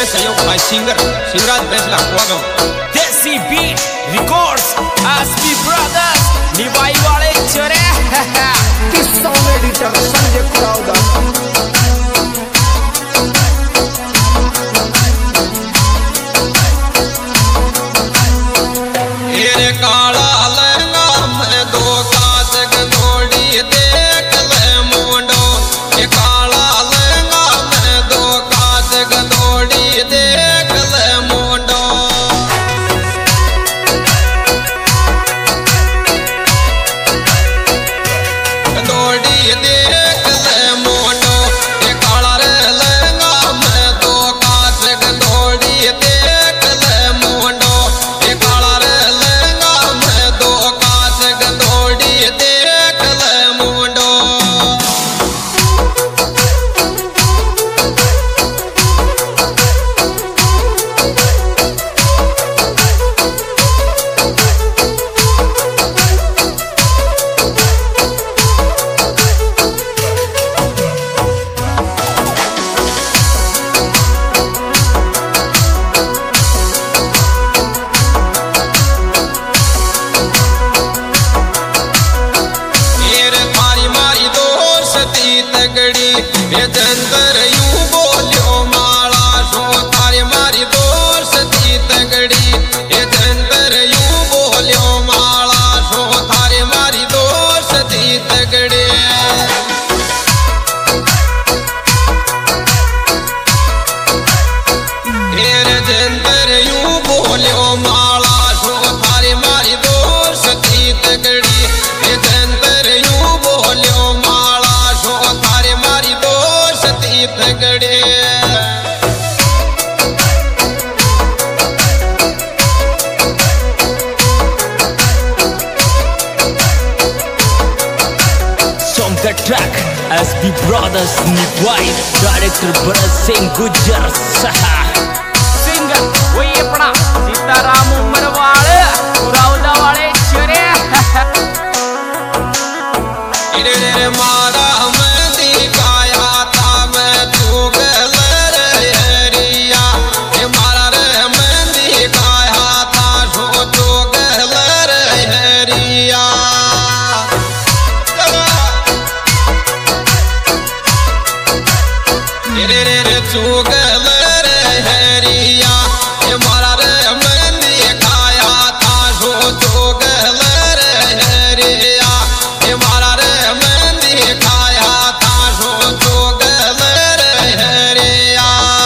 सहयोग भाई सिंगर शिवराज बैसला कुआगांव। देसी बीट रिकॉर्ड्स एसपी ब्रदर्स निभाई वाले चरे sound editor Sanjay Kurauda. The track SB Brothers निभाई डायरेक्टर भरत सिंह गुज्जर सिंगर वही अपना सीताराम उमरवाल कुराउदा वाले चरे मारा मैं दिखाया था मैं चुगल हरिया मारा रे मैं दिखाया था चुगल हरिया चुगल हरिया मारा रे मैं दिखाया था चुगल हरिया मारा रे मैं दिखाया था चुगल हरिया।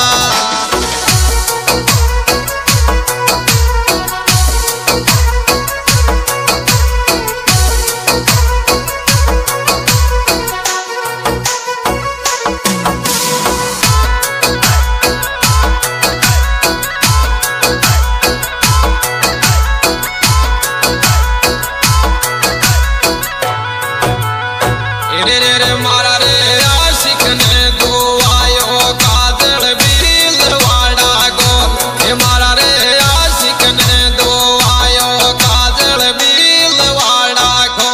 मारा रे आशिक ने दो आयो काजल भीलवाड़ा को मारा रे आशिक ने दो आयो काजल भीलवाड़ा को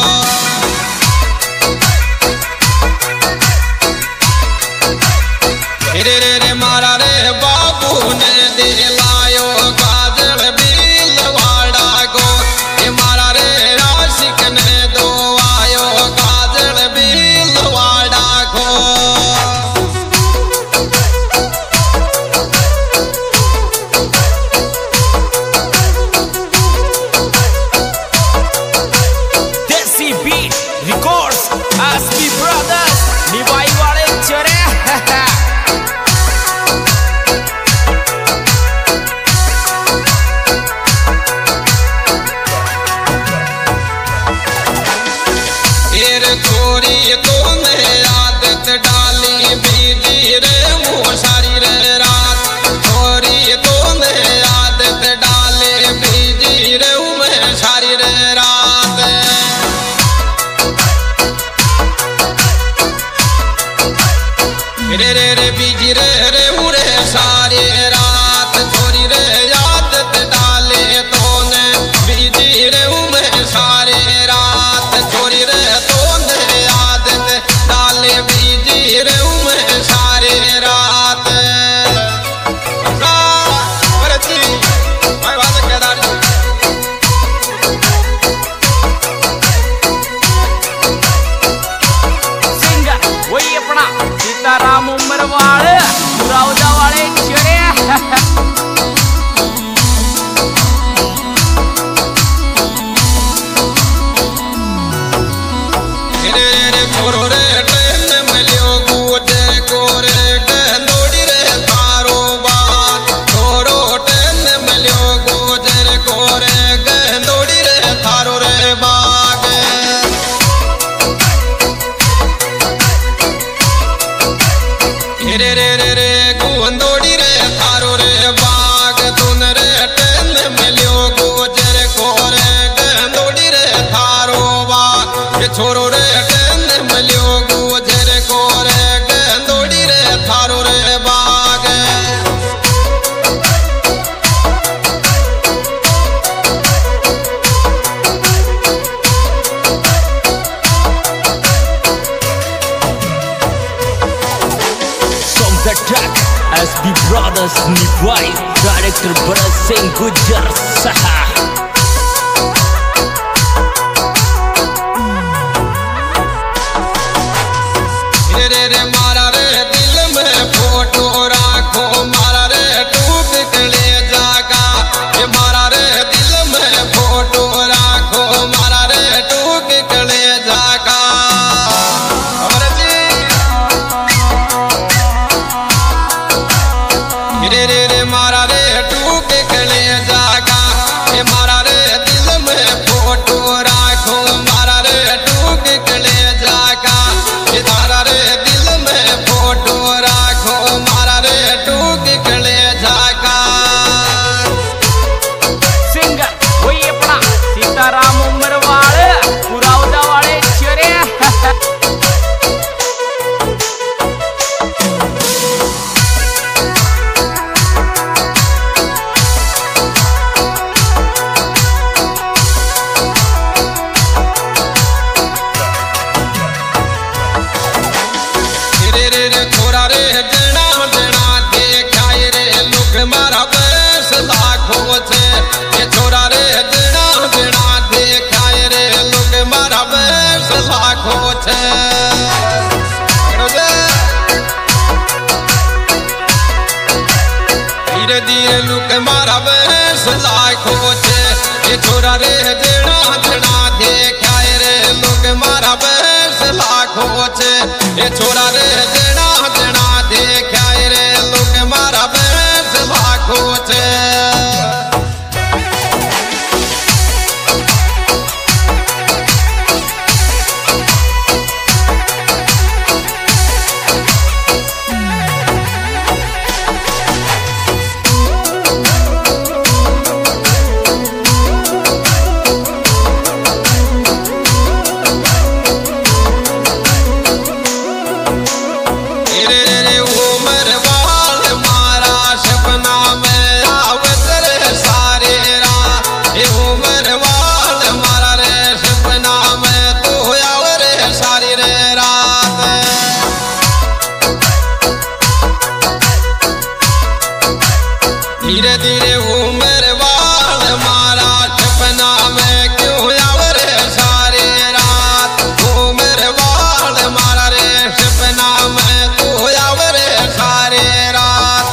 रे मारा रे बाबू ने दिलायो काजल भीलवाड़ा को मारा रे आशिक ने दो आयो काजल भीलवाड़ा को। देसी बीट रिकॉर्ड्स एसपी ब्रदर्स निभाई वाले चरे छोरी तूने आदत डाली बीजी रे मोसारी रे रात छोरी तूने आदत डाली बीजी रे मैं सारी रे रात रे बीजी रे उरे सारी रात छोरी रे आदत डाले तूने बीजी रे मैं सारी रात छोरी रे तूने आदत डाले बीजी रे मैं सारी रात। छोरो रे ट्रेन मिलियो गुजर को रे गंदोड़ी रे थारो बाग छोरो ट्रेन मिलियो गुजर को रे गंदोड़ी रे थारो रे बाग रे रे रे रे गुंदोड़ी रे थारो रे बाग तुन रे ट्रेन मिलियो गुजर को रे गंदोड़ी रे थारो बाग छोरो रे ट्रेन मिलियो गुजर को रे गंदोड़ी रे थारो रे बाग From the track SB Brothers Nivai, director Bharat Singh Gujjar Saha. रे रे रे मारा रे दिल में फोटो राखो मारा रे टूक कले जागा ये मारा रे दिल में फोटो राखो मारा रे टूक कले जागा अमर जी रे रे रे मारा रे टूक कले जागा ये मारा रे दिल में फोटो राखो मारा रे टूक कले जागा ये तारा रे दिल में फोटो राखो मारा रे टूक कले जागा Singer वही अपना सीताराम उमर वाले पुरावदा वाले चरे रे रे रे छोरा रे जना जना देखाय रे लोग मारा बस लाखो छे ये छोरा रे जना जना देखाय रे लोग मारा बस लाखो छे धीरे धीरे लोग मारा बस लाखो छे ये छोरा रे जना जना देखाय रे लोग मारा बस लाखो छे ये छोरा रे जना जना देखाय रे लोग मारा बस लाखो छे रे रे रे उमर वाल मारा सपना में आवत रे सारे रा ये उमर वाल मारा रे सपना में तू आव रे सारी रे रात धीरे धीरे उमर वाल मारा सपना में क्यों आव रे सारे रात उमर वाल मारा रे सपना में तू आव रे सारे रात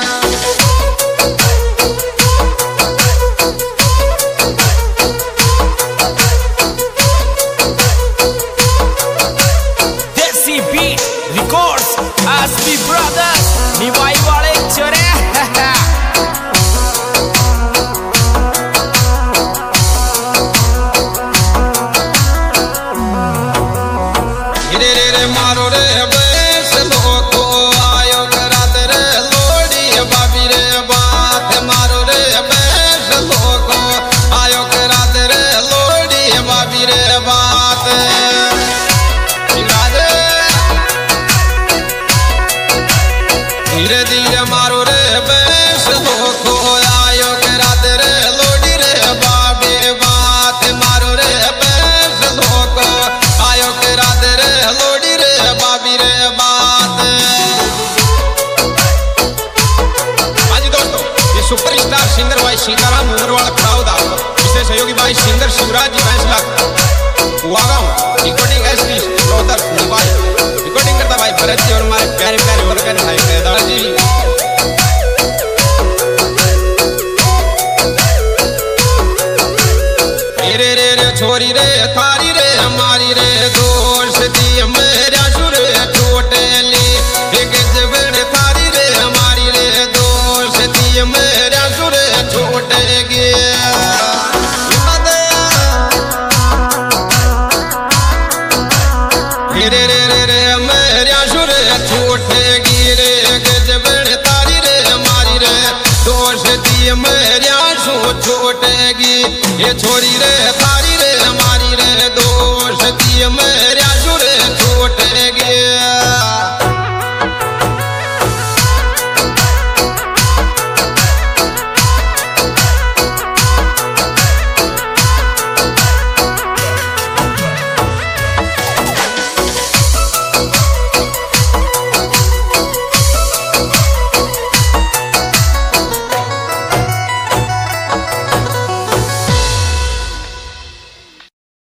Desi Beat Records SB Brothers Nivai वाले चरे रे रे रे मारो रे बेस लोको आयो रात रे लोड़ी बाबी रे बात मारो रे बेस लोको आयो रात रे लोड़ी बाबी रे बात राजे धीरे धीरे मारो रे बेस लोको आयो रात रे लोड़ी रे बाबी बात मारो रे बेस लोको आयो रात रे लोड़ी रे बाबी रे बात हाँ जी दोस्तों ये सुपरस्टार सिंगर भाई सीताराम उमरवाल खड़ाउदा विशेष सहयोगी भाई सिंगर शिवराज जी फैसला वागांव recording SP Rohtak Niwai recording करता भाई भरत जी और हमारे प्यारे प्यारे वर्कर भाई केदार जी रे रे रे छोरी रे थारी रे हमारी रे दोस्त दी रे रे रे रे मेरा सुर छूटेगी रे गजबन तारी रे मारी रे दोष दी मेरा सू छूटेगी ये छोरी रे तारी रे मारी रे दोष दी मेरा